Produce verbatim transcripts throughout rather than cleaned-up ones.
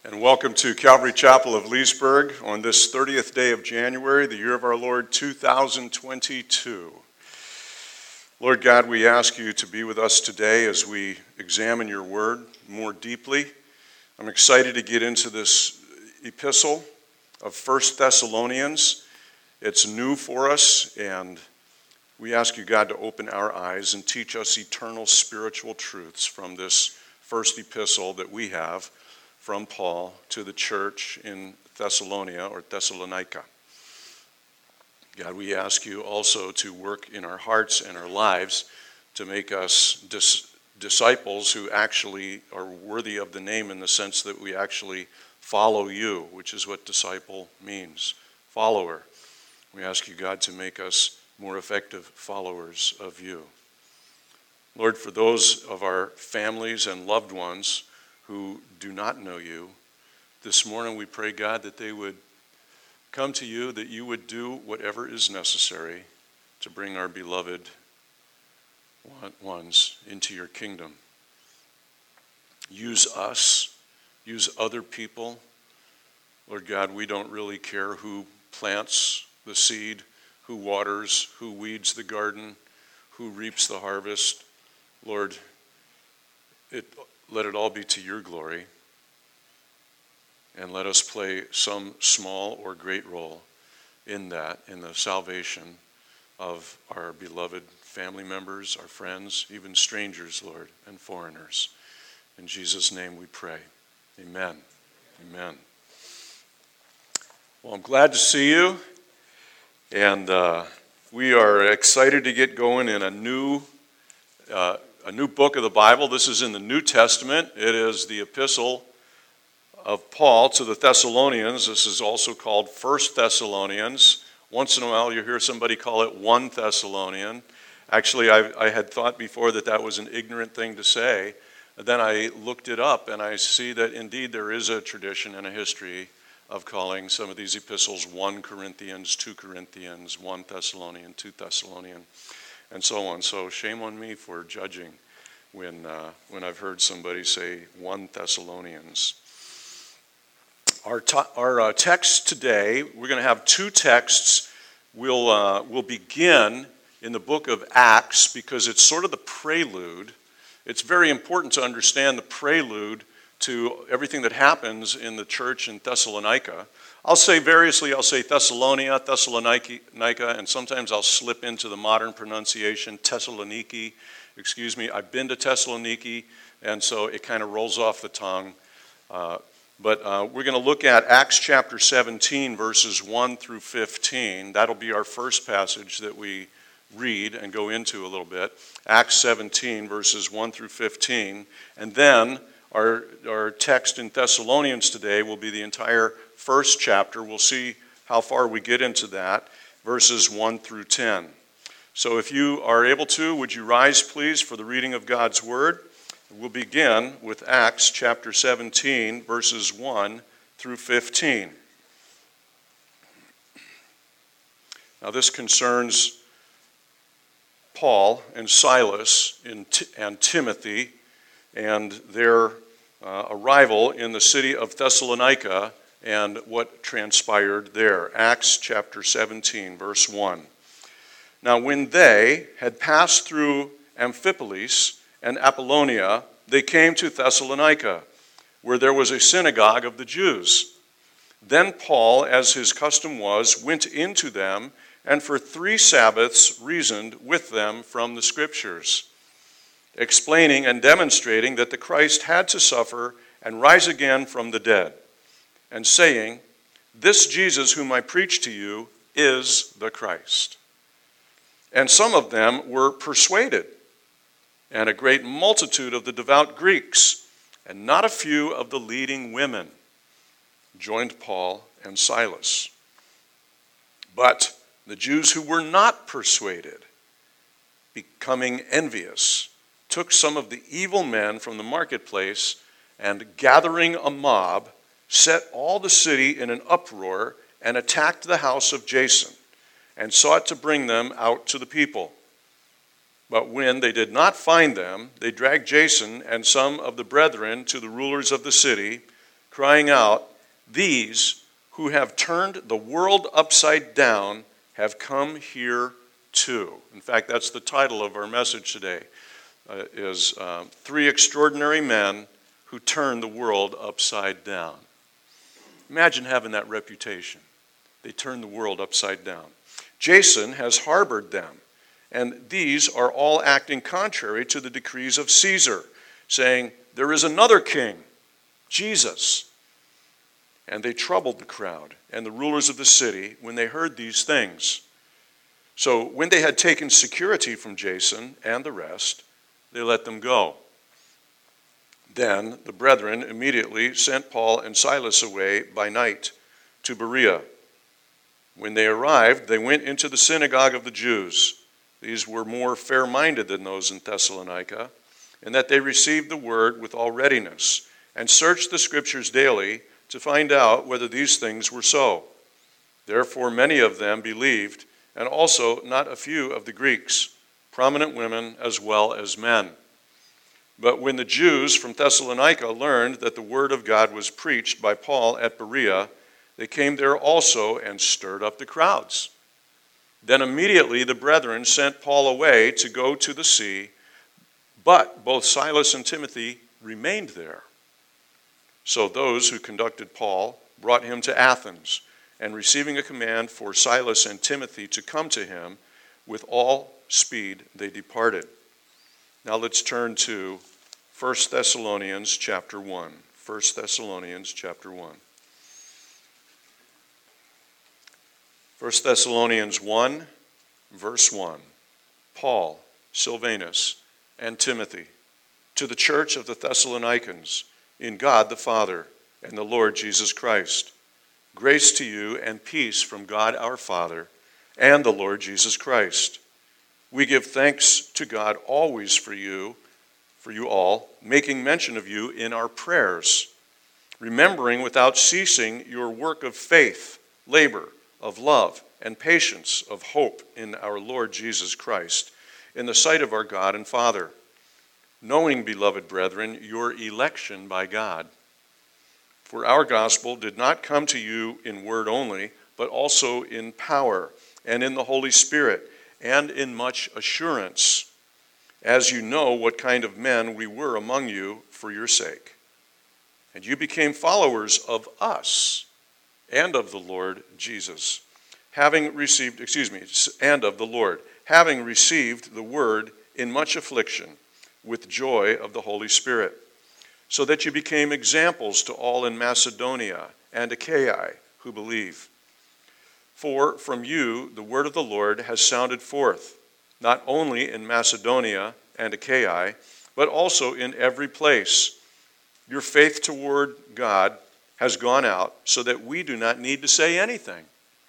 And welcome to Calvary Chapel of Leesburg on this thirtieth day of January, the year of our Lord two thousand twenty-two. Lord God, we ask you to be with us today as we examine your word more deeply. I'm excited to get into this epistle of First Thessalonians. It's new for us, and we ask you, God, to open our eyes and teach us eternal spiritual truths from this first epistle that we have from Paul to the church in Thessalonica or Thessalonica. God, we ask you also to work in our hearts and our lives to make us dis- disciples who actually are worthy of the name in the sense that we actually follow you, which is what disciple means, follower. We ask you, God, to make us more effective followers of you. Lord, for those of our families and loved ones who do not know you, this morning we pray, God, that they would come to you, that you would do whatever is necessary to bring our beloved ones into your kingdom. Use us, use other people. Lord God, we don't really care who plants the seed, who waters, who weeds the garden, who reaps the harvest. Lord, it let it all be to your glory, and let us play some small or great role in that, in the salvation of our beloved family members, our friends, even strangers, Lord, and foreigners. In Jesus' name we pray. Amen. Amen. Well, I'm glad to see you, and uh, we are excited to get going in a new uh, A new book of the Bible. This is in the New Testament. It is the epistle of Paul to the Thessalonians. This is also called First Thessalonians. Once in a while you hear somebody call it one Thessalonian. Actually, I, I had thought before that that was an ignorant thing to say. Then I looked it up, and I see that indeed there is a tradition and a history of calling some of these epistles one Corinthians, two Corinthians, one Thessalonian, two Thessalonian, and so on. So shame on me for judging when uh, when I've heard somebody say one Thessalonians. Our to- our uh, text today, we're going to have two texts. We'll uh, we'll begin in the book of Acts because it's sort of the prelude. It's very important to understand the prelude to everything that happens in the church in Thessalonica. I'll say variously, I'll say Thessalonia, Thessalonica, and sometimes I'll slip into the modern pronunciation, Thessaloniki. Excuse me, I've been to Thessaloniki, and so it kind of rolls off the tongue. Uh, but uh, we're going to look at Acts chapter seventeen, verses one through fifteen. That'll be our first passage that we read and go into a little bit. Acts seventeen, verses one through fifteen. And then our, our text in Thessalonians today will be the entire first chapter. We'll see how far we get into that, verses one through ten. So if you are able to, would you rise, please, for the reading of God's word? We'll begin with Acts chapter seventeen, verses one through fifteen. Now this concerns Paul and Silas and Timothy and their uh, arrival in the city of Thessalonica and what transpired there. Acts chapter seventeen, verse one. Now when they had passed through Amphipolis and Apollonia, they came to Thessalonica, where there was a synagogue of the Jews. Then Paul, as his custom was, went into them, and for three Sabbaths reasoned with them from the Scriptures, explaining and demonstrating that the Christ had to suffer and rise again from the dead, and saying, "This Jesus whom I preach to you is the Christ." And some of them were persuaded, and a great multitude of the devout Greeks, and not a few of the leading women, joined Paul and Silas. But the Jews who were not persuaded, becoming envious, took some of the evil men from the marketplace, and gathering a mob, set all the city in an uproar, and attacked the house of Jason, and sought to bring them out to the people. But when they did not find them, they dragged Jason and some of the brethren to the rulers of the city, crying out, "These who have turned the world upside down have come here too." In fact, that's the title of our message today, uh, is uh, Three Extraordinary Men Who Turned the World Upside Down. Imagine having that reputation. They turned the world upside down. Jason has harbored them, and these are all acting contrary to the decrees of Caesar, saying, "There is another king, Jesus." And they troubled the crowd and the rulers of the city when they heard these things. So when they had taken security from Jason and the rest, they let them go. Then the brethren immediately sent Paul and Silas away by night to Berea. When they arrived, they went into the synagogue of the Jews. These were more fair-minded than those in Thessalonica, in that they received the word with all readiness, and searched the scriptures daily to find out whether these things were so. Therefore many of them believed, and also not a few of the Greeks, prominent women as well as men. But when the Jews from Thessalonica learned that the word of God was preached by Paul at Berea, they came there also and stirred up the crowds. Then immediately the brethren sent Paul away to go to the sea, but both Silas and Timothy remained there. So those who conducted Paul brought him to Athens, and receiving a command for Silas and Timothy to come to him, with all speed they departed. Now let's turn to First Thessalonians chapter one. First Thessalonians chapter one. First Thessalonians one, verse one. Paul, Silvanus, and Timothy, to the church of the Thessalonians, in God the Father and the Lord Jesus Christ. Grace to you and peace from God our Father and the Lord Jesus Christ. We give thanks to God always for you, for you all, making mention of you in our prayers, remembering without ceasing your work of faith, labor, of love, and patience, of hope in our Lord Jesus Christ, in the sight of our God and Father. Knowing, beloved brethren, your election by God. For our gospel did not come to you in word only, but also in power and in the Holy Spirit and in much assurance, as you know what kind of men we were among you for your sake. And you became followers of us and of the Lord Jesus, having received, excuse me, and of the Lord, having received the word in much affliction, with joy of the Holy Spirit, so that you became examples to all in Macedonia and Achaia who believe. For from you the word of the Lord has sounded forth, not only in Macedonia and Achaia, but also in every place. Your faith toward God has gone out, so that we do not need to say anything.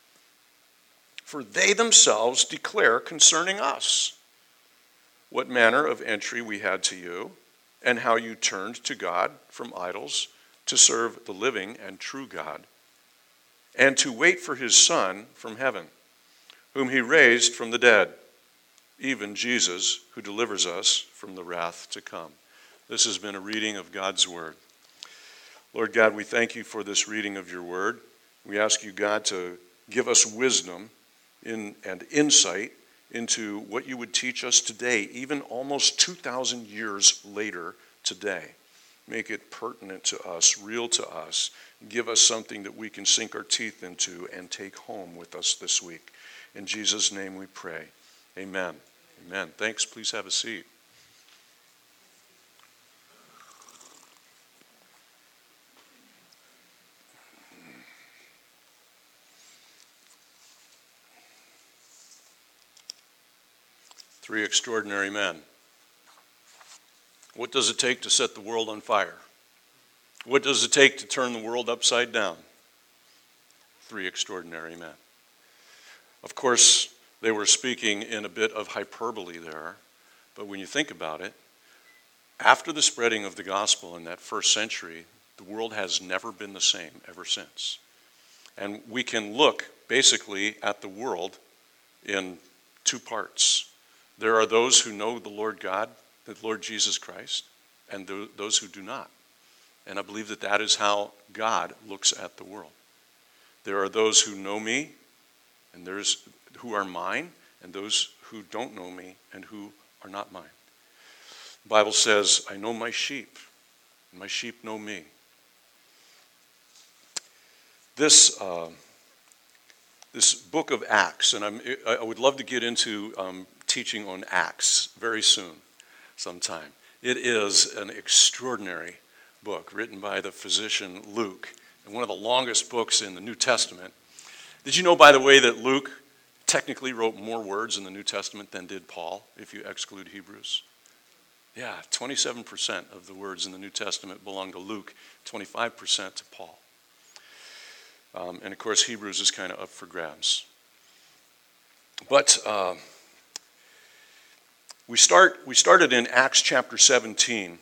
For they themselves declare concerning us what manner of entry we had to you, and how you turned to God from idols to serve the living and true God, and to wait for his Son from heaven, whom he raised from the dead, even Jesus, who delivers us from the wrath to come. This has been a reading of God's word. Lord God, we thank you for this reading of your word. We ask you, God, to give us wisdom in, and insight into what you would teach us today, even almost two thousand years later today. Make it pertinent to us, real to us. Give us something that we can sink our teeth into and take home with us this week. In Jesus' name we pray. Amen. Amen. Thanks. Please have a seat. Three extraordinary men. What does it take to set the world on fire? What does it take to turn the world upside down? Three extraordinary men. Of course, they were speaking in a bit of hyperbole there, but when you think about it, after the spreading of the gospel in that first century, the world has never been the same ever since. And we can look basically at the world in two parts. There are those who know the Lord God, the Lord Jesus Christ, and those who do not. And I believe that that is how God looks at the world. There are those who know me, and there's who are mine, and those who don't know me and who are not mine. The Bible says, I know my sheep, and my sheep know me. This uh, this book of Acts, and I'm, I would love to get into um, teaching on Acts very soon, sometime. It is an extraordinary book written by the physician Luke, and one of the longest books in the New Testament. Did you know, by the way, that Luke technically wrote more words in the New Testament than did Paul, if you exclude Hebrews? Yeah, twenty-seven percent of the words in the New Testament belong to Luke, twenty-five percent to Paul. Um, and of course, Hebrews is kind of up for grabs. But uh, we start. We started in Acts chapter seventeen,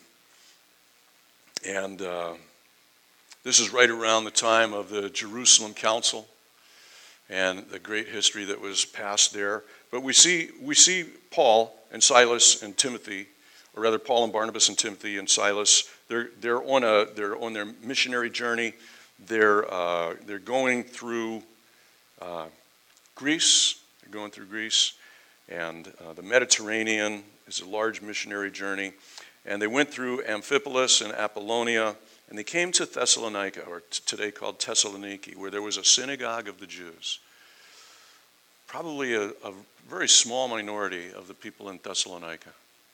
and uh, this is right around the time of the Jerusalem Council and the great history that was passed there. But we see we see Paul and Silas and Timothy, or rather Paul and Barnabas and Timothy and Silas. They're they're on a they're on their missionary journey. They're uh, they're going through uh, Greece. They're going through Greece, and uh, the Mediterranean is a large missionary journey. And they went through Amphipolis and Apollonia, and they came to Thessalonica, or t- today called Thessaloniki, where there was a synagogue of the Jews. Probably a, a very small minority of the people in Thessalonica.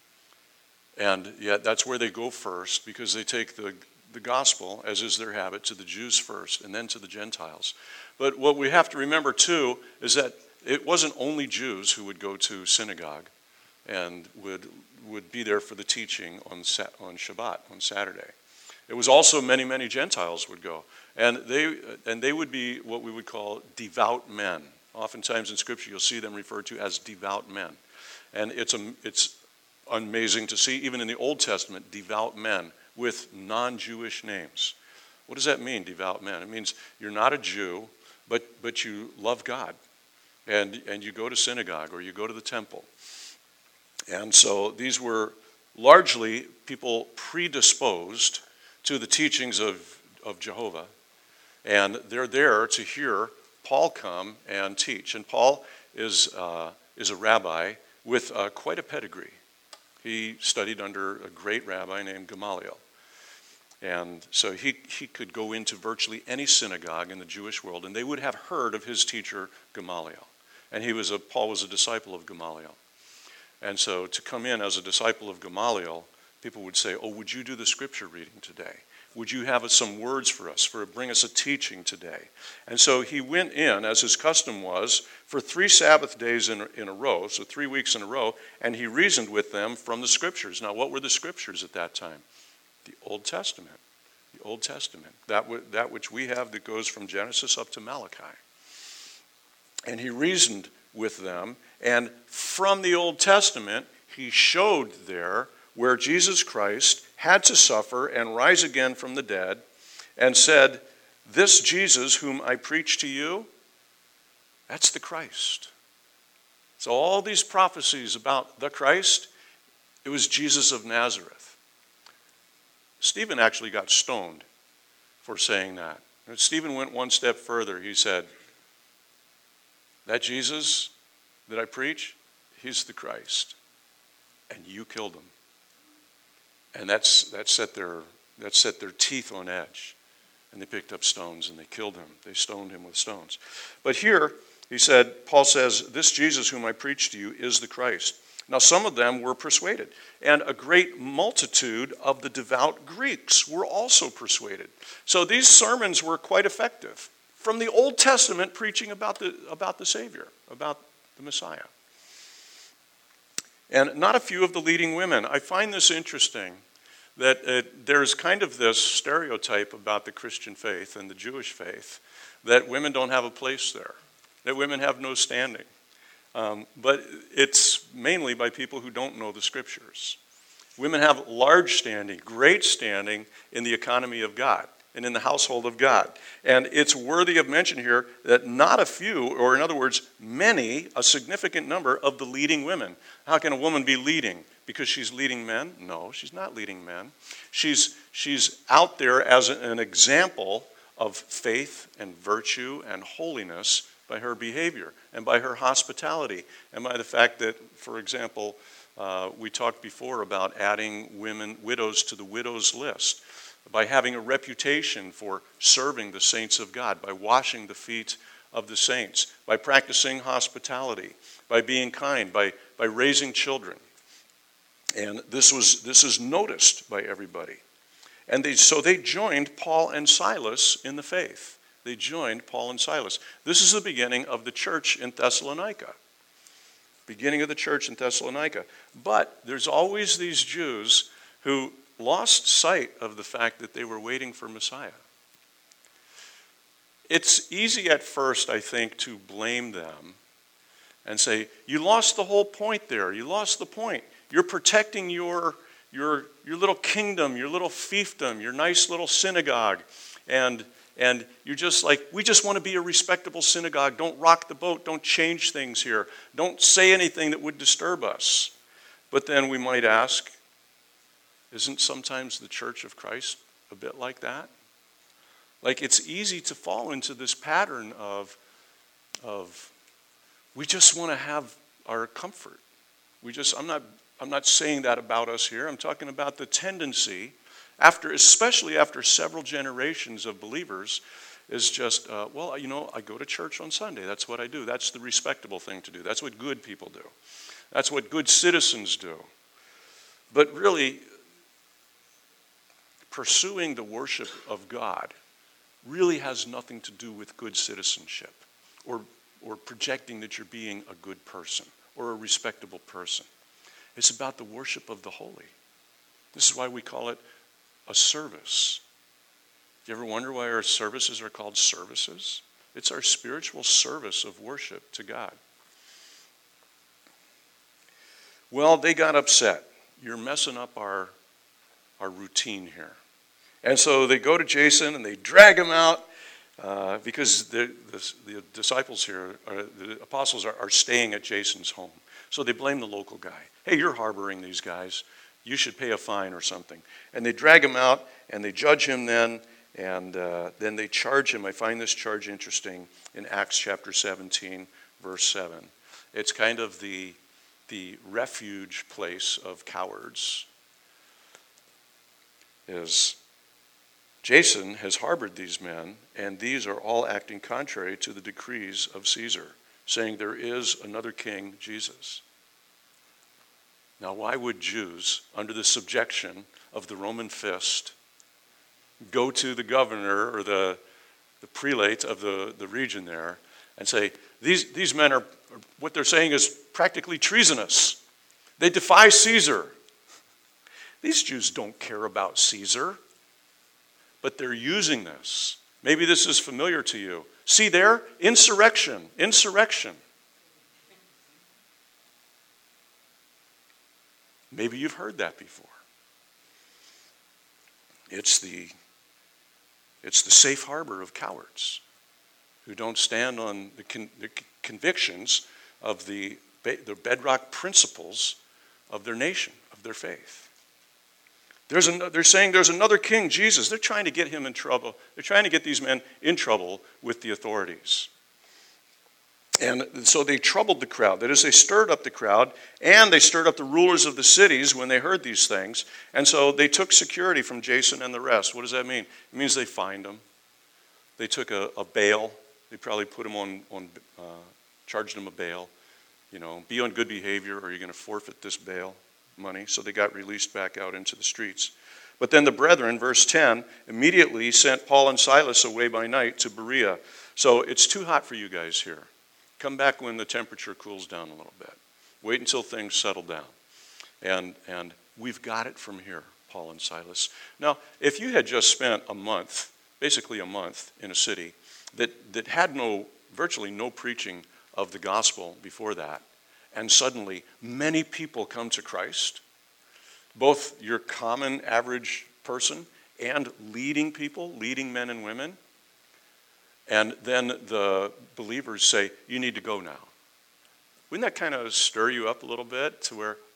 And yet that's where they go first, because they take the the gospel, as is their habit, to the Jews first and then to the Gentiles. But what we have to remember, too, is that it wasn't only Jews who would go to synagogue and would would be there for the teaching on on Shabbat, on Saturday. It was also many, many Gentiles would go. And they and they would be what we would call devout men. Oftentimes in Scripture you'll see them referred to as devout men. And it's a, it's amazing to see, even in the Old Testament, devout men with non-Jewish names. What does that mean, devout men? It means you're not a Jew, but but you love God. And and you go to synagogue or you go to the temple. And so these were largely people predisposed to the teachings of, of Jehovah. And they're there to hear Paul come and teach. And Paul is, uh, is a rabbi with uh, quite a pedigree. He studied under a great rabbi named Gamaliel. And so he, he could go into virtually any synagogue in the Jewish world, and they would have heard of his teacher, Gamaliel. And he was a, Paul was a disciple of Gamaliel. And so to come in as a disciple of Gamaliel, people would say, oh, would you do the scripture reading today? Would you have some words for us, for bring us a teaching today? And so he went in, as his custom was, for three Sabbath days in, in a row, so three weeks in a row, and he reasoned with them from the scriptures. Now, what were the scriptures at that time? The Old Testament. The Old Testament. That, w- that which we have that goes from Genesis up to Malachi. And he reasoned with them, and from the Old Testament, he showed there where Jesus Christ had to suffer and rise again from the dead, and said, this Jesus whom I preach to you, that's the Christ. So all these prophecies about the Christ, it was Jesus of Nazareth. Stephen actually got stoned for saying that. And Stephen went one step further. He said, that Jesus that I preach, he's the Christ. And you killed him. And that's that set their that set their teeth on edge. And they picked up stones and they killed him. They stoned him with stones. But here, he said, Paul says, this Jesus whom I preach to you is the Christ. Now some of them were persuaded. And a great multitude of the devout Greeks were also persuaded. So these sermons were quite effective. From the Old Testament, preaching about the about the Savior, about the Messiah. And not a few of the leading women. I find this interesting, that uh, there's kind of this stereotype about the Christian faith and the Jewish faith, that women don't have a place there, that women have no standing. Um, but it's mainly by people who don't know the Scriptures. Women have large standing, great standing in the economy of God and in the household of God. And it's worthy of mention here that not a few, or in other words, many, a significant number of the leading women. How can a woman be leading? because she's leading men? No, she's not leading men. She's, she's out there as an example of faith and virtue and holiness by her behavior and by her hospitality and by the fact that, for example, uh, we talked before about adding women, widows to the widows list, by having a reputation for serving the saints of God, by washing the feet of the saints, by practicing hospitality, by being kind, by, by raising children. And this was this is noticed by everybody. And they, so they joined Paul and Silas in the faith. They joined Paul and Silas. This is the beginning of the church in Thessalonica. Beginning of the church in Thessalonica. But there's always these Jews who lost sight of the fact that they were waiting for Messiah. It's easy at first, I think, to blame them and say, you lost the whole point there. You lost the point. You're protecting your, your, your little kingdom, your little fiefdom, your nice little synagogue. And, and you're just like, we just want to be a respectable synagogue. Don't rock the boat. Don't change things here. Don't say anything that would disturb us. But then we might ask, isn't sometimes the Church of Christ a bit like that? Like, it's easy to fall into this pattern of, of we just want to have our comfort. We just, I'm not, I'm not saying that about us here. I'm talking about the tendency, after, especially after several generations of believers, is just, uh, well, you know, I go to church on Sunday. That's what I do. That's the respectable thing to do. That's what good people do. That's what good citizens do. But really, pursuing the worship of God really has nothing to do with good citizenship or, or projecting that you're being a good person or a respectable person. It's about the worship of the holy. This is why we call it a service. Do you ever wonder why our services are called services? It's our spiritual service of worship to God. Well, they got upset. You're messing up our, our routine here. And so they go to Jason and they drag him out uh, because the, the, the disciples here, are, the apostles are, are staying at Jason's home. So they blame the local guy. Hey, you're harboring these guys. You should pay a fine or something. And they drag him out and they judge him then. And uh, then they charge him. I find this charge interesting in Acts chapter seventeen, verse seven. It's kind of the, the refuge place of cowards. Is Jason has harbored these men, and these are all acting contrary to the decrees of Caesar, saying there is another king, Jesus. Now, why would Jews, under the subjection of the Roman fist, go to the governor or the, the prelate of the, the region there and say, these, these men are, what they're saying is practically treasonous. They defy Caesar. These Jews don't care about Caesar, but they're using this. Maybe this is familiar to you. See there? Insurrection. Insurrection. Maybe you've heard that before. It's the, it's the safe harbor of cowards who don't stand on the, con, the convictions of the, the bedrock principles of their nation, of their faith. There's an, they're saying there's another king, Jesus. They're trying to get him in trouble. They're trying to get these men in trouble with the authorities. And so they troubled the crowd. That is, they stirred up the crowd, and they stirred up the rulers of the cities when they heard these things. And so they took security from Jason and the rest. What does that mean? It means they fined them. They took a, a bail. They probably put him on, on uh, charged him a bail. You know, be on good behavior or you're going to forfeit this bail money. So they got released back out into the streets. But then the brethren, verse ten, immediately sent Paul and Silas away by night to Berea. So it's too hot for you guys here. Come back when the temperature cools down a little bit. Wait until things settle down. And, and we've got it from here, Paul and Silas. Now, if you had just spent a month, basically a month in a city that, that had no, virtually no preaching of the gospel before that, and suddenly many people come to Christ, both your common average person and leading people, leading men and women, and then the believers say, you need to go now. Wouldn't that kind of stir you up a little bit to where,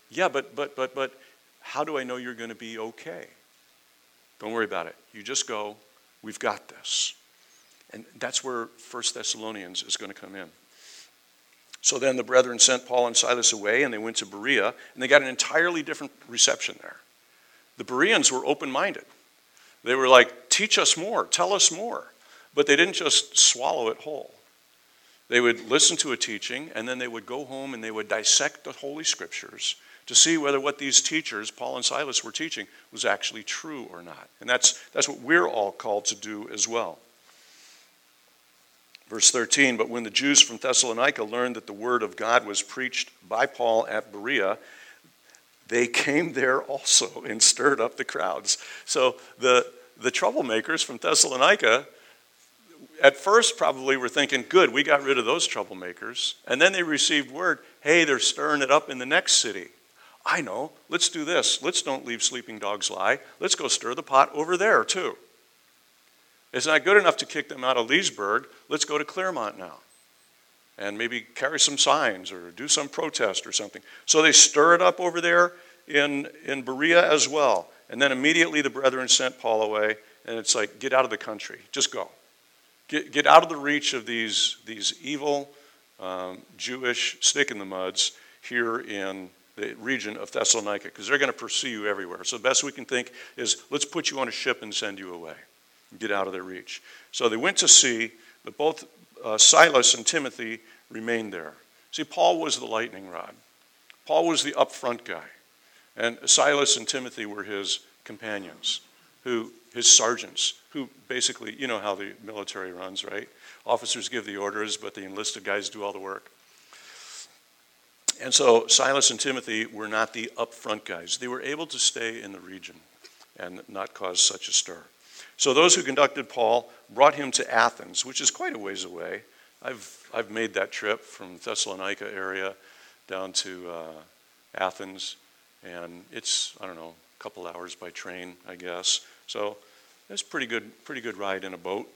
Yeah, but, but, but, but, how do I know you're going to be okay? Don't worry about it. You just go. We've got this. And that's where First Thessalonians is going to come in. So then the brethren sent Paul and Silas away, and they went to Berea, and they got an entirely different reception there. The Bereans were open-minded. They were like, teach us more, tell us more. But they didn't just swallow it whole. They would listen to a teaching, and then they would go home and they would dissect the Holy Scriptures to see whether what these teachers, Paul and Silas, were teaching was actually true or not. And that's, that's what we're all called to do as well. Verse thirteen, but when the Jews from Thessalonica learned that the word of God was preached by Paul at Berea, they came there also and stirred up the crowds. So the, the troublemakers from Thessalonica at first probably were thinking, good, we got rid of those troublemakers. And then they received word, hey, they're stirring it up in the next city. I know, let's do this. Let's don't leave sleeping dogs lie. Let's go stir the pot over there too. It's not good enough to kick them out of Leesburg. Let's go to Claremont now and maybe carry some signs or do some protest or something. So they stir it up over there in, in Berea as well. And then immediately the brethren sent Paul away, and it's like, get out of the country. Just go. Get, get out of the reach of these, these evil um, Jewish stick-in-the-muds here in the region of Thessalonica, because they're going to pursue you everywhere. So the best we can think is, let's put you on a ship and send you away. Get out of their reach. So they went to sea, but both uh, Silas and Timothy remained there. See, Paul was the lightning rod. Paul was the upfront guy. And Silas and Timothy were his companions, who his sergeants, who basically, you know how the military runs, right? Officers give the orders, but the enlisted guys do all the work. And so Silas and Timothy were not the upfront guys. They were able to stay in the region and not cause such a stir. So those who conducted Paul brought him to Athens, which is quite a ways away. I've I've made that trip from Thessalonica area down to uh, Athens, and it's, I don't know, a couple hours by train, I guess. So it's a pretty good, pretty good ride in a boat.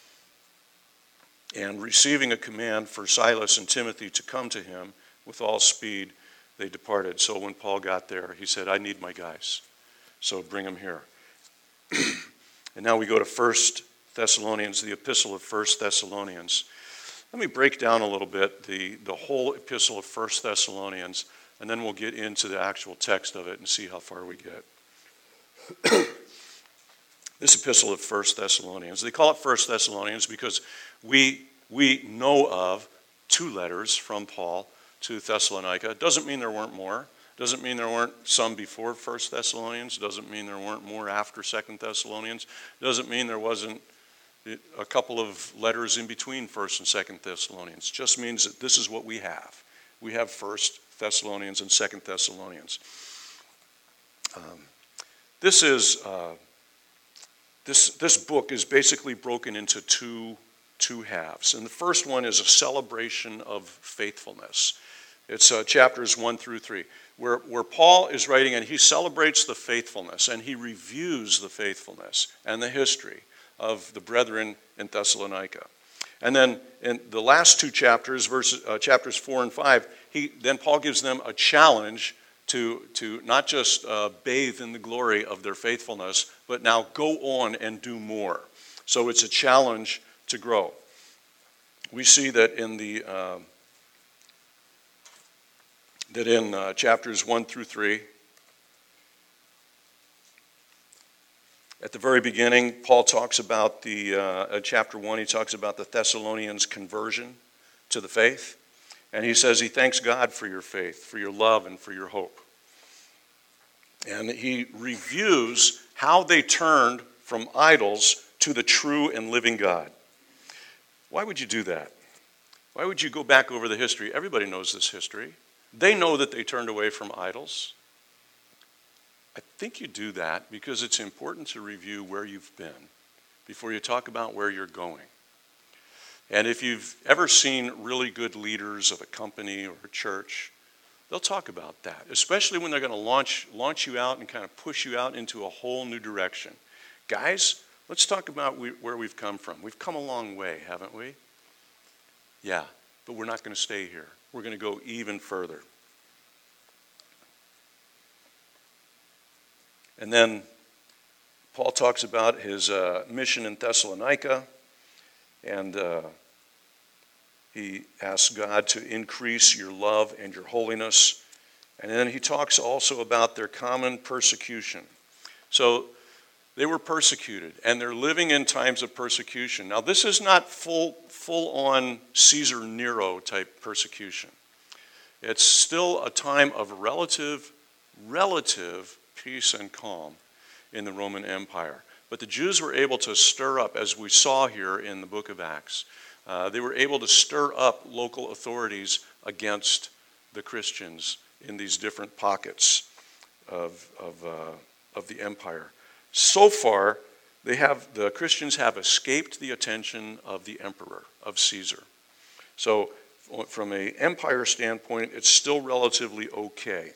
And receiving a command for Silas and Timothy to come to him with all speed, they departed. So when Paul got there, he said, I need my guys, so bring them here. And now we go to First Thessalonians, the epistle of First Thessalonians. Let me break down a little bit the, the whole epistle of First Thessalonians, and then we'll get into the actual text of it and see how far we get. This epistle of First Thessalonians, they call it First Thessalonians because we, we know of two letters from Paul to Thessalonica. It doesn't mean there weren't more. Doesn't mean there weren't some before First Thessalonians. Doesn't mean there weren't more after Second Thessalonians. Doesn't mean there wasn't a couple of letters in between First and Second Thessalonians. Just means that this is what we have. We have First Thessalonians and Second Thessalonians. Um, this is uh, this this book is basically broken into two two halves, and the first one is a celebration of faithfulness. It's uh, chapters one through three, where, where Paul is writing and he celebrates the faithfulness and he reviews the faithfulness and the history of the brethren in Thessalonica. And then in the last two chapters, verses, uh, chapters four and five, he, then Paul gives them a challenge to, to not just uh, bathe in the glory of their faithfulness, but now go on and do more. So it's a challenge to grow. We see that in the... Uh, that in uh, chapters one through three, at the very beginning, Paul talks about the, uh, in chapter one, he talks about the Thessalonians' conversion to the faith. And he says he thanks God for your faith, for your love, and for your hope. And he reviews how they turned from idols to the true and living God. Why would you do that? Why would you go back over the history? Everybody knows this history. They know that they turned away from idols. I think you do that because it's important to review where you've been before you talk about where you're going. And if you've ever seen really good leaders of a company or a church, they'll talk about that, especially when they're going to launch, launch you out and kind of push you out into a whole new direction. Guys, let's talk about we, where we've come from. We've come a long way, haven't we? Yeah, but we're not going to stay here. We're going to go even further. And then Paul talks about his uh, mission in Thessalonica, and uh, he asks God to increase your love and your holiness. And then he talks also about their common persecution. So they were persecuted, and they're living in times of persecution. Now, this is not full, full-on Caesar Nero type persecution. It's still a time of relative, relative peace and calm in the Roman Empire. But the Jews were able to stir up, as we saw here in the book of Acts, uh, they were able to stir up local authorities against the Christians in these different pockets of, of, uh, of the empire. So far, they have the Christians have escaped the attention of the emperor, of Caesar. So from an empire standpoint, it's still relatively okay.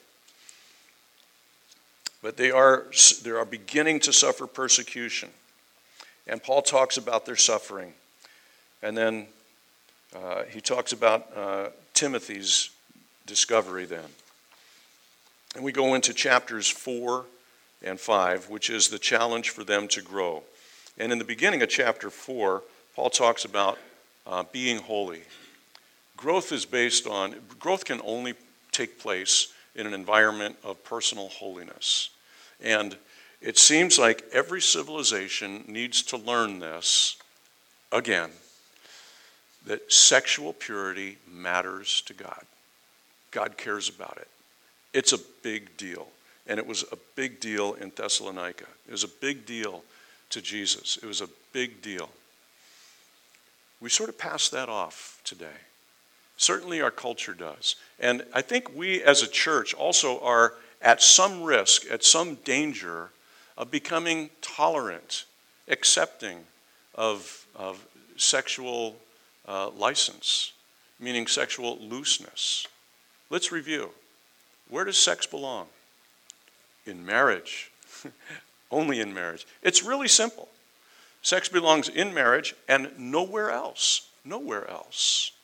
But they are, they are beginning to suffer persecution. And Paul talks about their suffering. And then uh, he talks about uh, Timothy's discovery then. And we go into chapters four and five, which is the challenge for them to grow. And in the beginning of chapter four, Paul talks about uh, being holy. Growth is based on, growth can only take place in an environment of personal holiness. And it seems like every civilization needs to learn this again, that sexual purity matters to God. God cares about it. It's a big deal. And it was a big deal in Thessalonica. It was a big deal to Jesus. It was a big deal. We sort of pass that off today. Certainly our culture does. And I think we as a church also are at some risk, at some danger of becoming tolerant, accepting of, of sexual uh, license, meaning sexual looseness. Let's review. Where does sex belong? In marriage. Only in marriage. It's really simple. Sex belongs in marriage and nowhere else. Nowhere else.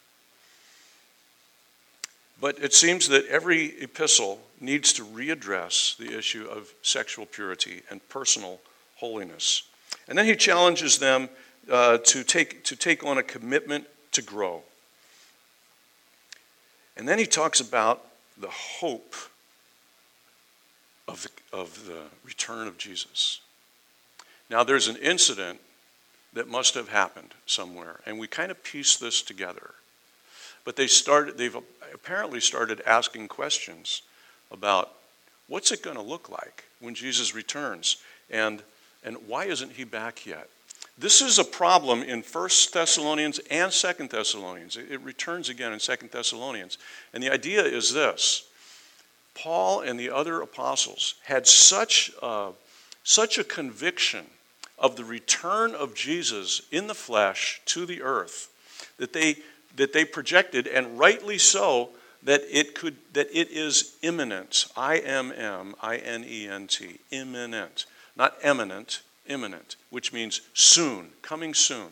But it seems that every epistle needs to readdress the issue of sexual purity and personal holiness. And then he challenges them uh, to take, to take on a commitment to grow. And then he talks about the hope of the, of the return of Jesus. Now, there's an incident that must have happened somewhere, and we kind of piece this together. But they started, they've apparently started asking questions about what's it going to look like when Jesus returns, and, and why isn't he back yet? This is a problem in First Thessalonians and Second Thessalonians. It, it returns again in Second Thessalonians. And the idea is this. Paul and the other apostles had such a, such a conviction of the return of Jesus in the flesh to the earth that they that they projected, and rightly so, that it could that it is imminent. I M M I N E N T. Imminent. Not eminent, imminent, which means soon, coming soon.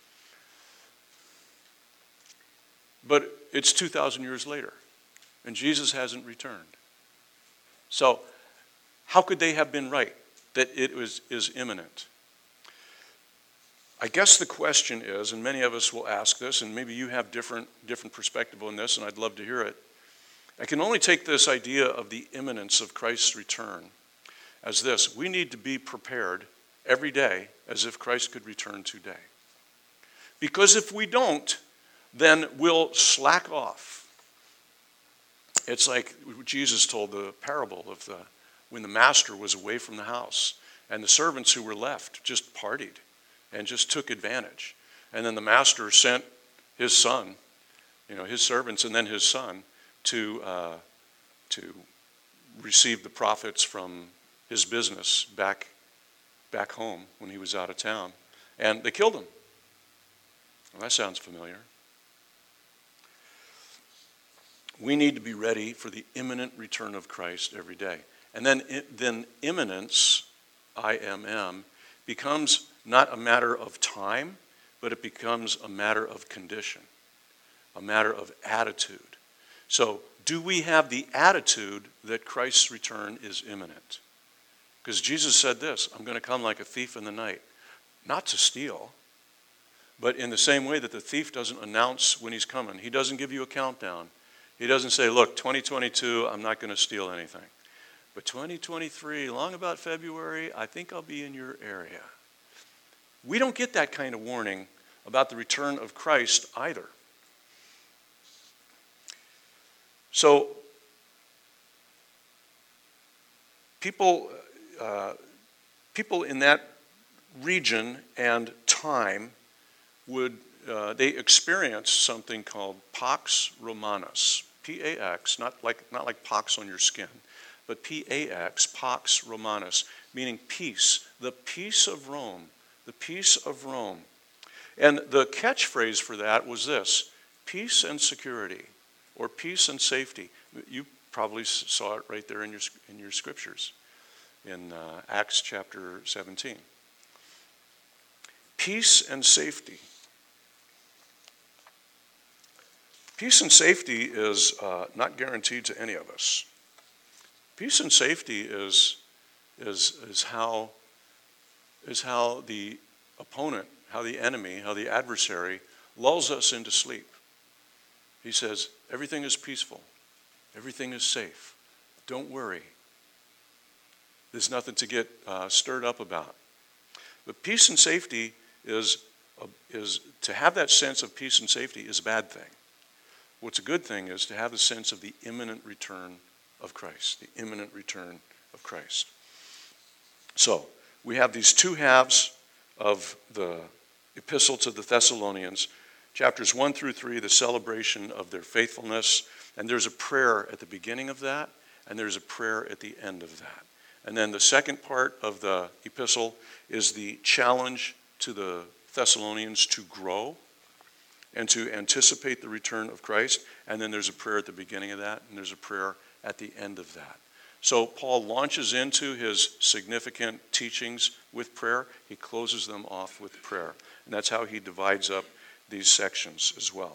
But it's two thousand years later, and Jesus hasn't returned. So, how could they have been right that it was is imminent? I guess the question is, and many of us will ask this, and maybe you have different different perspective on this, and I'd love to hear it. I can only take this idea of the imminence of Christ's return as this. We need to be prepared every day as if Christ could return today. Because if we don't, then we'll slack off. It's like Jesus told the parable of the when the master was away from the house, and the servants who were left just partied and just took advantage. And then the master sent his son, you know, his servants and then his son to uh, to receive the profits from his business back back home when he was out of town. And they killed him. Well, that sounds familiar. We need to be ready for the imminent return of Christ every day. And then, then imminence, I M M, becomes not a matter of time, but it becomes a matter of condition, a matter of attitude. So, do we have the attitude that Christ's return is imminent? Because Jesus said this, I'm going to come like a thief in the night, not to steal, but in the same way that the thief doesn't announce when he's coming. He doesn't give you a countdown. He doesn't say, look, twenty twenty-two, I'm not going to steal anything. But twenty twenty-three, along about February, I think I'll be in your area. We don't get that kind of warning about the return of Christ either. So, people, uh, people in that region and time would, uh, they experienced something called Pax Romanus. P A X, not like, not like pox on your skin, but P A X, Pax Romanus, meaning peace, the peace of Rome, the peace of Rome. And the catchphrase for that was this, peace and security, or peace and safety. You probably saw it right there in your, in your scriptures, in uh, Acts chapter seventeen. Peace and safety. Peace and safety is uh, not guaranteed to any of us. Peace and safety is, is, is, how, is how the opponent, how the enemy, how the adversary lulls us into sleep. He says, everything is peaceful. Everything is safe. Don't worry. There's nothing to get uh, stirred up about. But peace and safety is, uh, is, to have that sense of peace and safety is a bad thing. What's a good thing is to have the sense of the imminent return of Christ, the imminent return of Christ. So, we have these two halves of the epistle to the Thessalonians, chapters one through three, the celebration of their faithfulness, and there's a prayer at the beginning of that, and there's a prayer at the end of that. And then the second part of the epistle is the challenge to the Thessalonians to grow and to anticipate the return of Christ. And then there's a prayer at the beginning of that, and there's a prayer at the end of that. So Paul launches into his significant teachings with prayer. He closes them off with prayer. And that's how he divides up these sections as well.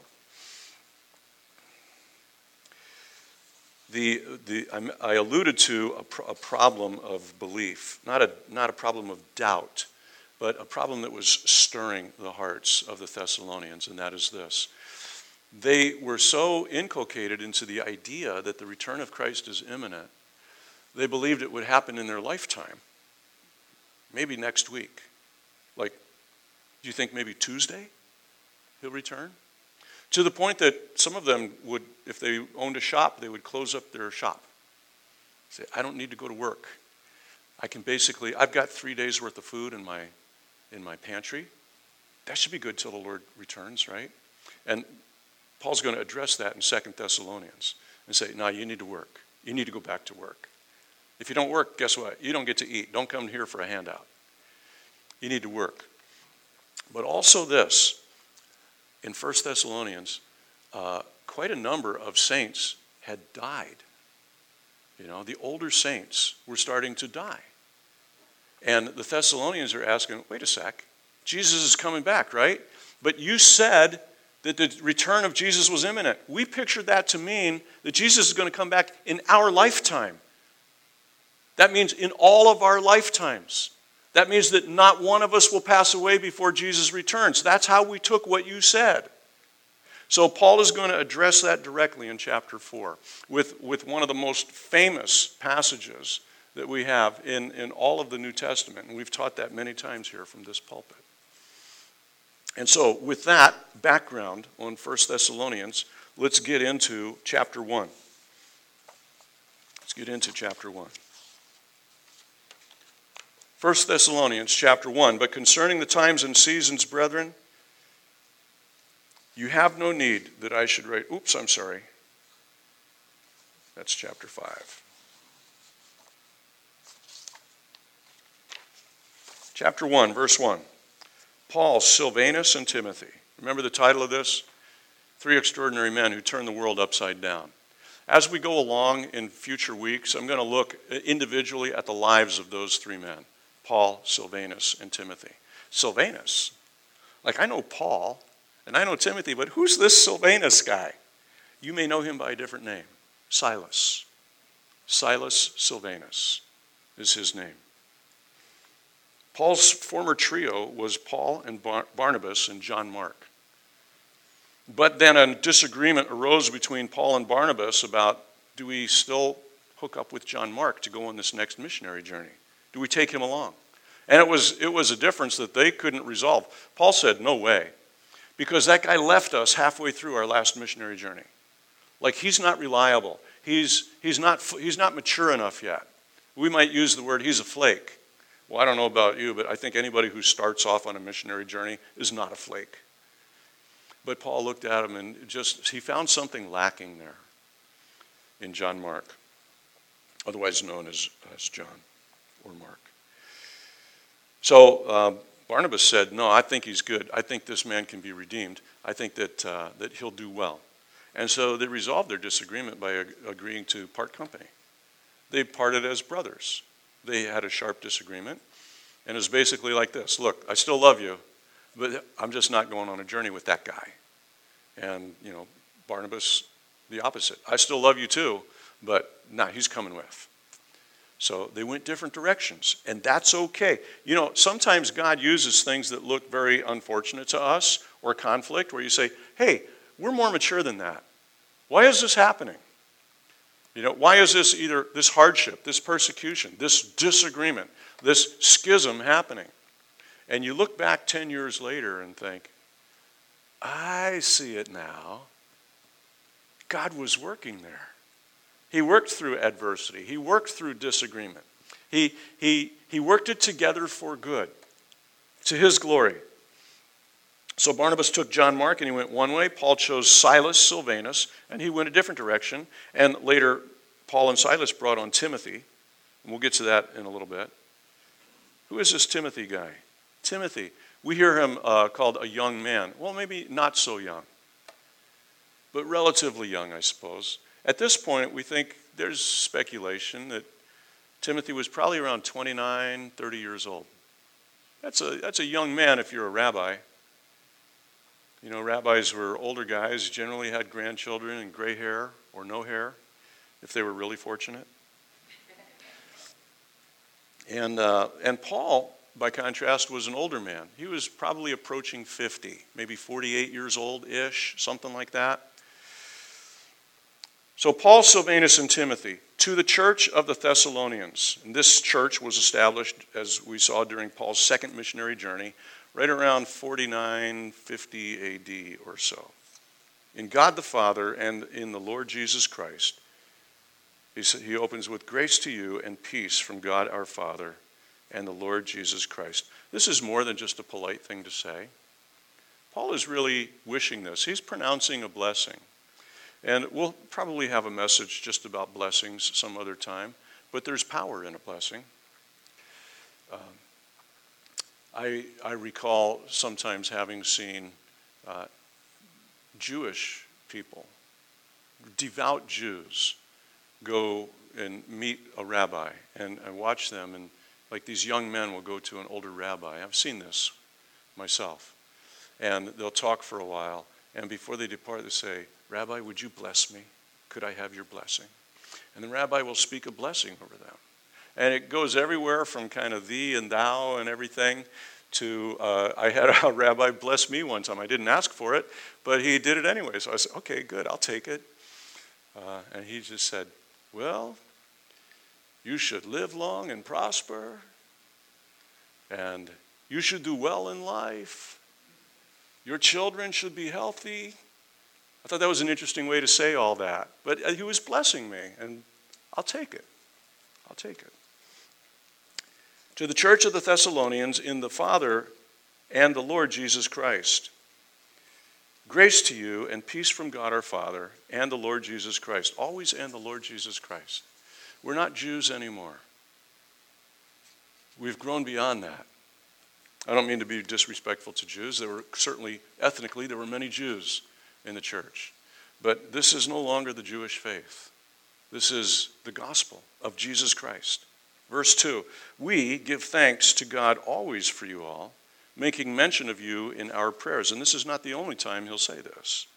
The, the, I alluded to a, pro- a problem of belief, not a, not a problem of doubt, but a problem that was stirring the hearts of the Thessalonians, and that is this. They were so inculcated into the idea that the return of Christ is imminent, they believed it would happen in their lifetime, maybe next week. Like, do you think maybe Tuesday he'll return? To the point that some of them would, if they owned a shop, they would close up their shop. Say, I don't need to go to work. I can basically, I've got three days worth of food in my in my pantry. That should be good till the Lord returns, right? And Paul's going to address that in Second Thessalonians and say, no, you need to work. You need to go back to work. If you don't work, guess what? You don't get to eat. Don't come here for a handout. You need to work. But also this, in First Thessalonians, uh, quite a number of saints had died. You know, the older saints were starting to die. And the Thessalonians are asking, wait a sec, Jesus is coming back, right? But you said that the return of Jesus was imminent. We pictured that to mean that Jesus is going to come back in our lifetime. That means in all of our lifetimes. That means that not one of us will pass away before Jesus returns. That's how we took what you said. So Paul is going to address that directly in chapter four with, with one of the most famous passages that we have in, in all of the New Testament. And we've taught that many times here from this pulpit. And so with that background on First Thessalonians, let's get into chapter one. Let's get into chapter one. First Thessalonians chapter one, but concerning the times and seasons, brethren, you have no need that I should write. Oops, I'm sorry. That's chapter five. Chapter one, verse one. Paul, Silvanus, and Timothy. Remember the title of this? Three extraordinary men who turned the world upside down. As we go along in future weeks, I'm going to look individually at the lives of those three men. Paul, Silvanus, and Timothy. Silvanus? Like, I know Paul, and I know Timothy, but who's this Silvanus guy? You may know him by a different name. Silas. Silas Silvanus is his name. Paul's former trio was Paul and Bar- Barnabas and John Mark. But then a disagreement arose between Paul and Barnabas about, do we still hook up with John Mark to go on this next missionary journey? Do we take him along? And it was it was a difference that they couldn't resolve. Paul said, no way, because that guy left us halfway through our last missionary journey. Like, he's not reliable. He's he's not he's not mature enough yet. We might use the word he's a flake. Well, I don't know about you, but I think anybody who starts off on a missionary journey is not a flake. But Paul looked at him and just, he found something lacking there in John Mark, otherwise known as, as John or Mark. So uh, Barnabas said, no, I think he's good. I think this man can be redeemed. I think that uh, that he'll do well. And so they resolved their disagreement by ag- agreeing to part company. They parted as brothers. They had a sharp disagreement. And it was basically like this. Look, I still love you, but I'm just not going on a journey with that guy. And, you know, Barnabas, the opposite. I still love you too, but nah, he's coming with. So they went different directions, and that's okay. You know, sometimes God uses things that look very unfortunate to us, or conflict, where you say, hey, we're more mature than that. Why is this happening? You know, why is this either this hardship, this persecution, this disagreement, this schism happening? And you look back ten years later and think, I see it now. God was working there. He worked through adversity. He worked through disagreement. He, he, he worked it together for good, to his glory. So Barnabas took John Mark and he went one way. Paul chose Silas, Silvanus, and he went a different direction. And later, Paul and Silas brought on Timothy. And we'll get to that in a little bit. Who is this Timothy guy? Timothy. We hear him uh, called a young man. Well, maybe not so young, but relatively young, I suppose. At this point, we think there's speculation that Timothy was probably around twenty-nine, thirty years old. That's a, that's a young man if you're a rabbi. You know, rabbis were older guys, generally had grandchildren and gray hair or no hair, if they were really fortunate. And uh, and Paul, by contrast, was an older man. He was probably approaching fifty, maybe forty-eight years old-ish, something like that. So Paul, Silvanus, and Timothy, to the church of the Thessalonians. And this church was established, as we saw during Paul's second missionary journey, right around forty-nine fifty A D or so. In God the Father and in the Lord Jesus Christ, he, he opens with grace to you and peace from God our Father and the Lord Jesus Christ. This is more than just a polite thing to say. Paul is really wishing this. He's pronouncing a blessing. And we'll probably have a message just about blessings some other time, but there's power in a blessing. Um, I, I recall sometimes having seen uh, Jewish people, devout Jews, go and meet a rabbi and, and watch them. And like these young men will go to an older rabbi. I've seen this myself. And they'll talk for a while. And before they depart, they say, Rabbi, would you bless me? Could I have your blessing? And the rabbi will speak a blessing over them. And it goes everywhere from kind of thee and thou and everything to, uh, I had a rabbi bless me one time. I didn't ask for it, but he did it anyway. So I said, okay, good, I'll take it. Uh, and he just said, well, you should live long and prosper, and you should do well in life. Your children should be healthy. I thought that was an interesting way to say all that. But he was blessing me, and I'll take it. I'll take it. To the church of the Thessalonians in the Father and the Lord Jesus Christ, grace to you and peace from God our Father and the Lord Jesus Christ. Always and the Lord Jesus Christ. We're not Jews anymore. We've grown beyond that. I don't mean to be disrespectful to Jews. There were certainly, ethnically, there were many Jews in the church. But this is no longer the Jewish faith. This is the gospel of Jesus Christ. Verse two, we give thanks to God always for you all, making mention of you in our prayers. And this is not the only time he'll say this.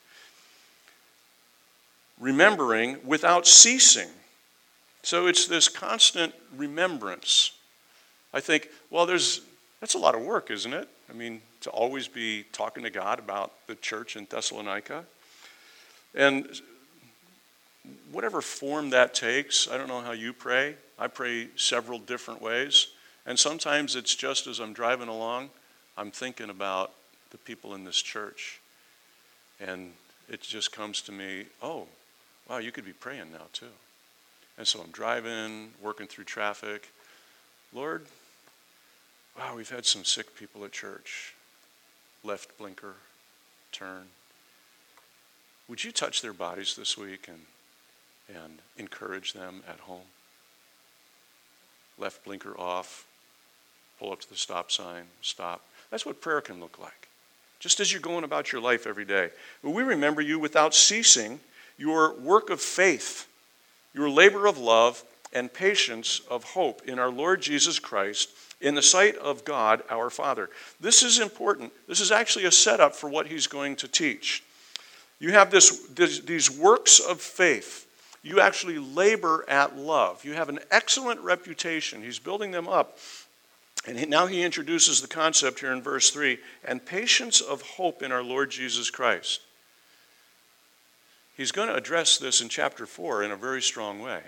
Remembering without ceasing. So it's this constant remembrance. I think, well, there's That's a lot of work, isn't it? I mean, to always be talking to God about the church in Thessalonica. And whatever form that takes, I don't know how you pray. I pray several different ways. And sometimes it's just as I'm driving along, I'm thinking about the people in this church. And it just comes to me, oh, wow, you could be praying now too. And so I'm driving, working through traffic. Lord, wow, we've had some sick people at church. Left blinker, turn. Would you touch their bodies this week and, and encourage them at home? Left blinker off, pull up to the stop sign, stop. That's what prayer can look like. Just as you're going about your life every day. But we remember you without ceasing, your work of faith, your labor of love, and patience of hope in our Lord Jesus Christ in the sight of God our Father. This is important. This is actually a setup for what he's going to teach. You have this, this these works of faith. You actually labor at love. You have an excellent reputation. He's building them up. And he, now he introduces the concept here in verse three, and patience of hope in our Lord Jesus Christ. He's going to address this in chapter four in a very strong way.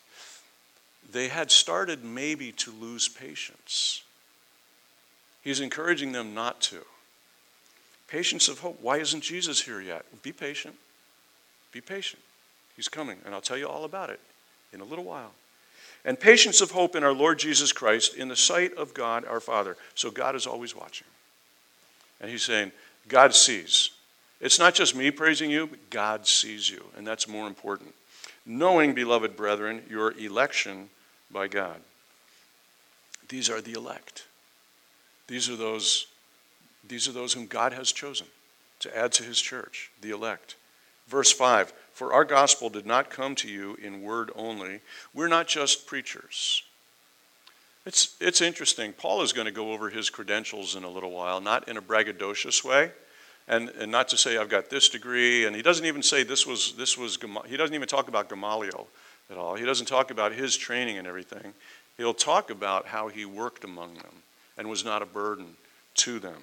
They had started maybe to lose patience. He's encouraging them not to. Patience of hope. Why isn't Jesus here yet? Be patient. Be patient. He's coming, and I'll tell you all about it in a little while. And patience of hope in our Lord Jesus Christ in the sight of God our Father. So God is always watching. And he's saying, God sees. It's not just me praising you, but God sees you, and that's more important. Knowing, beloved brethren, your election by God. These are the elect. These are those, these are those whom God has chosen to add to his church, the elect. Verse five, for our gospel did not come to you in word only. We're not just preachers. It's, it's interesting. Paul is going to go over his credentials in a little while, not in a braggadocious way. And, and not to say I've got this degree, and he doesn't even say this was, this was, he doesn't even talk about Gamaliel at all. He doesn't talk about his training and everything. He'll talk about how he worked among them and was not a burden to them.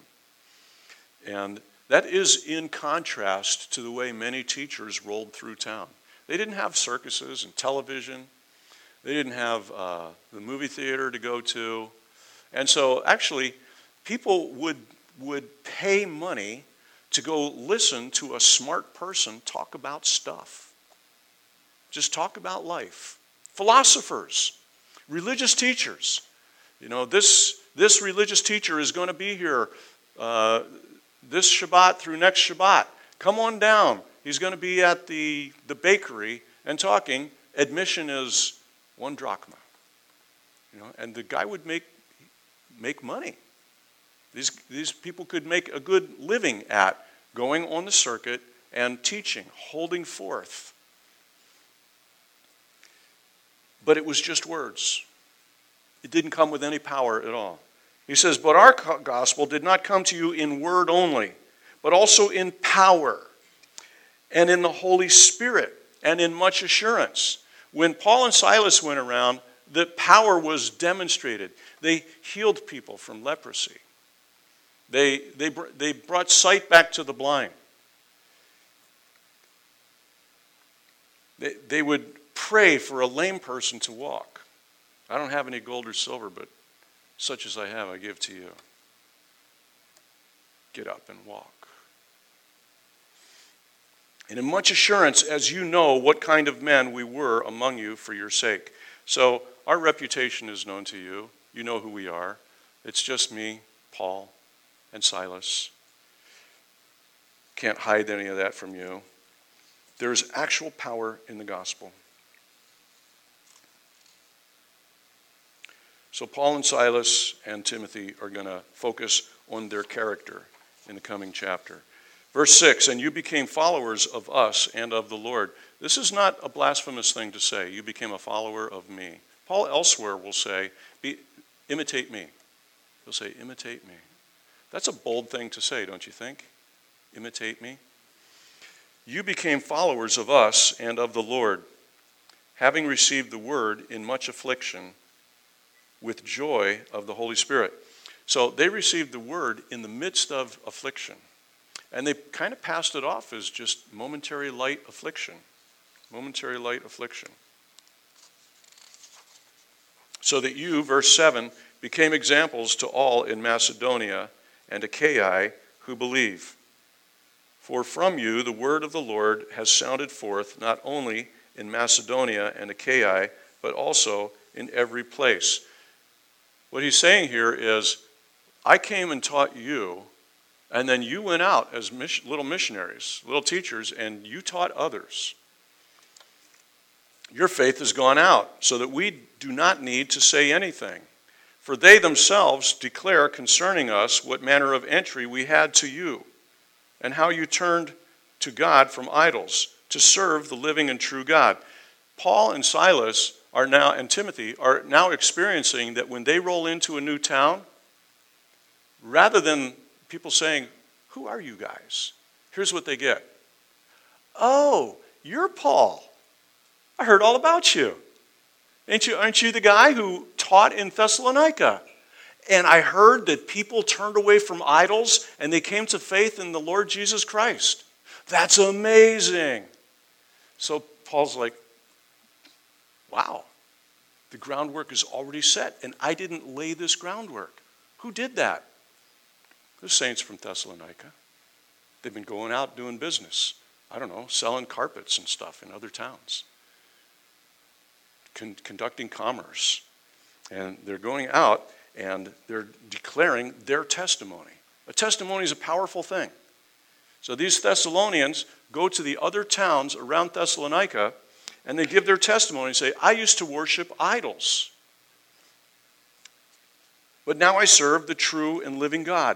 And that is in contrast to the way many teachers rolled through town. They didn't have circuses and television. They didn't have uh, the movie theater to go to. And so actually, people would would pay money to go listen to a smart person talk about stuff. Just talk about life. Philosophers, religious teachers. You know, this, this religious teacher is going to be here uh, this Shabbat through next Shabbat. Come on down. He's going to be at the, the bakery and talking. Admission is one drachma. You know, and the guy would make, make money. These, these people could make a good living at going on the circuit and teaching, holding forth. But it was just words. It didn't come with any power at all. He says, but our gospel did not come to you in word only, but also in power and in the Holy Spirit and in much assurance. When Paul and Silas went around, the power was demonstrated. They healed people from leprosy. They, they, they brought sight back to the blind. They, they would pray for a lame person to walk. I don't have any gold or silver, but such as I have, I give to you. Get up and walk. And in much assurance, as you know what kind of men we were among you for your sake. So our reputation is known to you. You know who we are. It's just me, Paul, and Silas. Can't hide any of that from you. There's actual power in the gospel. So Paul and Silas and Timothy are going to focus on their character in the coming chapter. Verse six, and you became followers of us and of the Lord. This is not a blasphemous thing to say. You became a follower of me. Paul elsewhere will say, Be, imitate me. He'll say, imitate me. That's a bold thing to say, don't you think? Imitate me. You became followers of us and of the Lord, having received the word in much affliction with joy of the Holy Spirit. So they received the word in the midst of affliction. And they kind of passed it off as just momentary light affliction. Momentary light affliction. So that you, verse seven, became examples to all in Macedonia and Achaia who believe. For from you the word of the Lord has sounded forth, not only in Macedonia and Achaia, but also in every place. What he's saying here is, I came and taught you, and then you went out as mission, little missionaries, little teachers, and you taught others. Your faith has gone out, so that we do not need to say anything. For they themselves declare concerning us what manner of entry we had to you, and how you turned to God from idols, to serve the living and true God. Paul and Silas are now, and Timothy, are now experiencing that when they roll into a new town, rather than people saying, who are you guys? Here's what they get. Oh, you're Paul. I heard all about you. Ain't you, aren't you the guy who taught in Thessalonica? And I heard that people turned away from idols and they came to faith in the Lord Jesus Christ. That's amazing. So Paul's like, wow, the groundwork is already set, and I didn't lay this groundwork. Who did that? The saints from Thessalonica. They've been going out doing business. I don't know, selling carpets and stuff in other towns. Con- conducting commerce. And they're going out and they're declaring their testimony. A testimony is a powerful thing. So these Thessalonians go to the other towns around Thessalonica and they give their testimony and say, I used to worship idols, but now I serve the true and living God.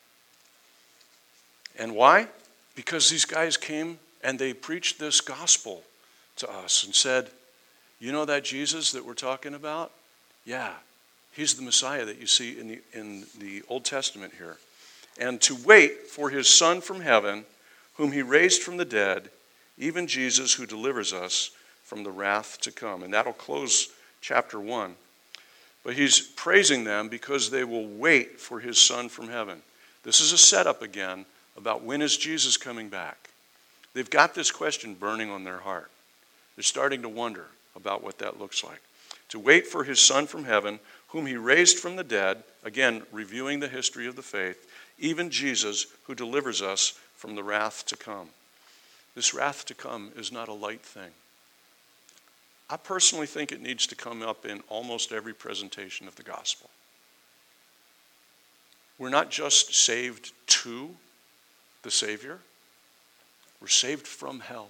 And why? Because these guys came and they preached this gospel to us and said, you know that Jesus that we're talking about? Yeah, he's the Messiah that you see in the, in the Old Testament here. And to wait for his Son from heaven, whom he raised from the dead, even Jesus who delivers us from the wrath to come. And that'll close chapter one. But he's praising them because they will wait for his Son from heaven. This is a setup again about when is Jesus coming back. They've got this question burning on their heart. They're starting to wonder about what that looks like. To wait for his Son from heaven, whom he raised from the dead, again, reviewing the history of the faith, even Jesus who delivers us from the wrath to come. This wrath to come is not a light thing. I personally think it needs to come up in almost every presentation of the gospel. We're not just saved to the Savior. We're saved from hell,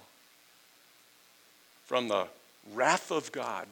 from the wrath of God.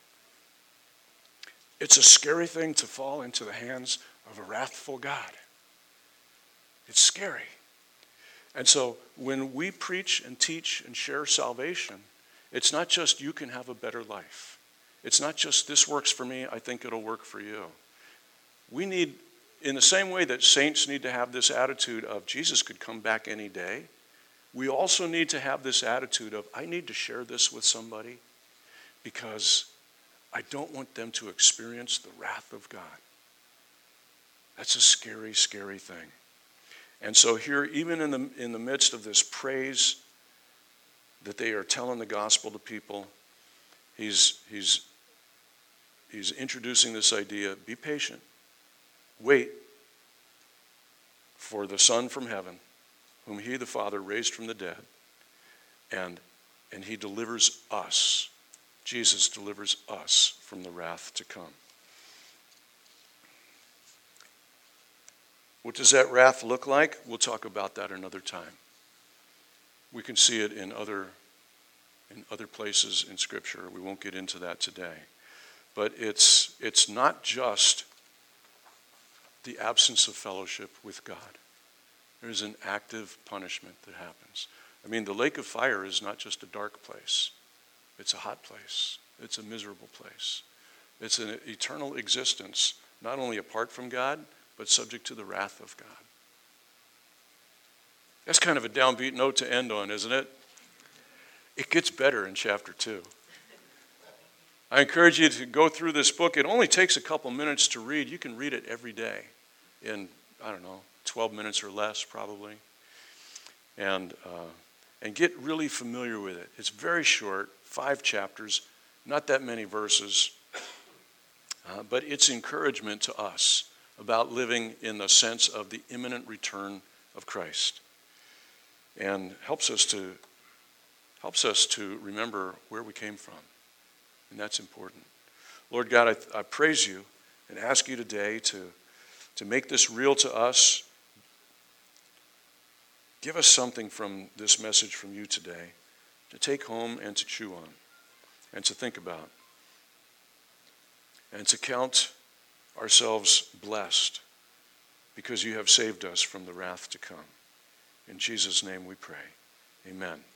It's a scary thing to fall into the hands of a wrathful God. It's scary. And so when we preach and teach and share salvation, it's not just you can have a better life. It's not just this works for me, I think it'll work for you. We need, in the same way that saints need to have this attitude of Jesus could come back any day, we also need to have this attitude of I need to share this with somebody because I don't want them to experience the wrath of God. That's a scary, scary thing. And so here, even in the in the midst of this praise that they are telling the gospel to people, he's he's he's introducing this idea, be patient. Wait for the Son from heaven, whom he, the Father, raised from the dead, and and he delivers us. Jesus delivers us from the wrath to come. What does that wrath look like? We'll talk about that another time. We can see it in other, in other places in Scripture. We won't get into that today. But it's, it's not just the absence of fellowship with God. There's an active punishment that happens. I mean, the lake of fire is not just a dark place. It's a hot place. It's a miserable place. It's an eternal existence, not only apart from God, but subject to the wrath of God. That's kind of a downbeat note to end on, isn't it? It gets better in chapter two. I encourage you to go through this book. It only takes a couple minutes to read. You can read it every day. in, I don't know, twelve minutes or less probably. And, uh, and get really familiar with it. It's very short, five chapters, not that many verses, uh, but it's encouragement to us about living in the sense of the imminent return of Christ, and helps us to helps us to remember where we came from, and that's important. Lord God, I, I praise you and ask you today to, to make this real to us. Give us something from this message from you today to take home and to chew on and to think about, and to count ourselves blessed because you have saved us from the wrath to come. In Jesus' name we pray. Amen.